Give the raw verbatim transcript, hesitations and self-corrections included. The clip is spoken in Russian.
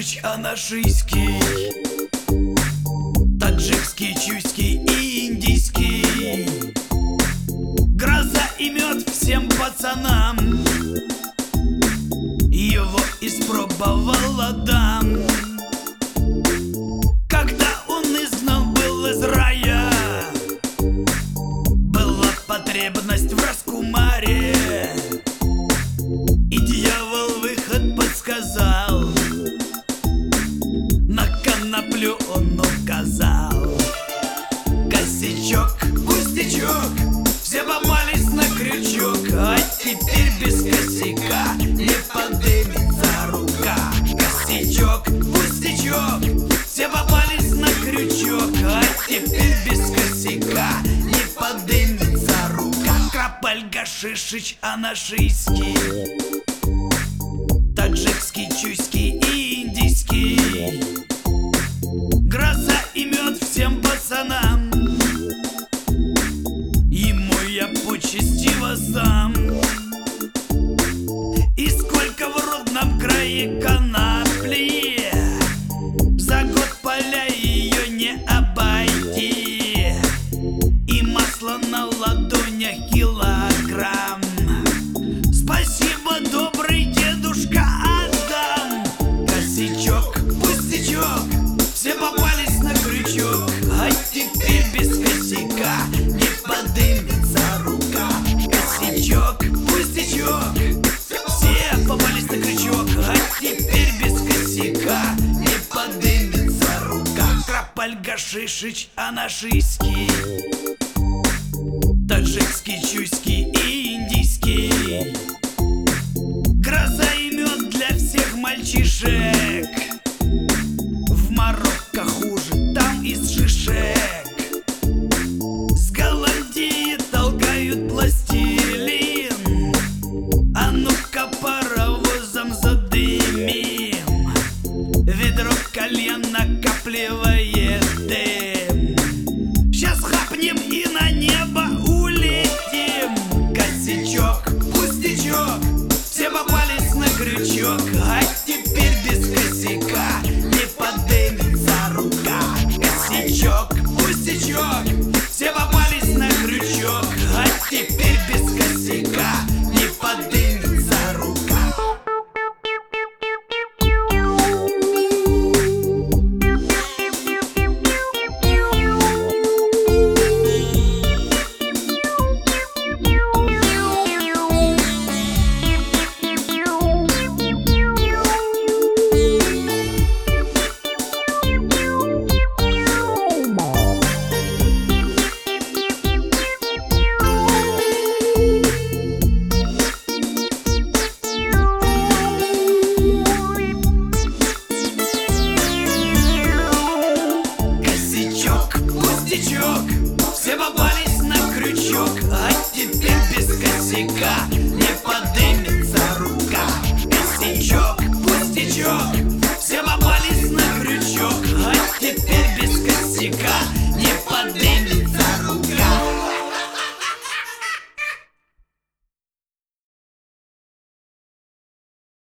Шишич анашийский, таджикский, чуйский и индийский. Гроза и мед всем пацанам, его испробовал Адам. Когда он изгнан был из рая, была потребность в раскумаре, и дьявол выход подсказал, на коноплю он указал. Косячок, пустячок, все попались на крючок, а теперь без косяка не подымется рука. Косячок, пустячок, все попались на крючок, а теперь без косяка не подымется рука. Крапальга, Шишич анашийский, таджикский, чуйский и индийский. Гроза и мед всем пацанам, ему я почести воздам. И сколько в родном крае конопли, за год поля ее не обойти. И масло на ладонях килограмм. Спасибо, добрый дедушка Адам. Косячок, пустячок, все попались на крючок, а теперь без косяка не подымется рука. Косячок, пустячок, все попались на крючок, а теперь без косяка не подымется рука. Крапальга, Шишич анашийский, таджикский, чуйский и индийский. Гроза и мед для всех мальчишек, в Марокко хуже, там из шишек. С Голландии толкают пластилин, а ну-ка паровозом задымим. Ведро кальян накапливает дым, щас хапнем и на небо улетим. Косячок, пустячок, все попались на крючок, а теперь без косяка не подымется рука. Косячок, пустячок, все попались на крючок, а теперь без косяка не подымется рука. Все попались на крючок, а теперь без косяка не подымется рука. Косячок, пустячок, все попались на крючок, а теперь без косяка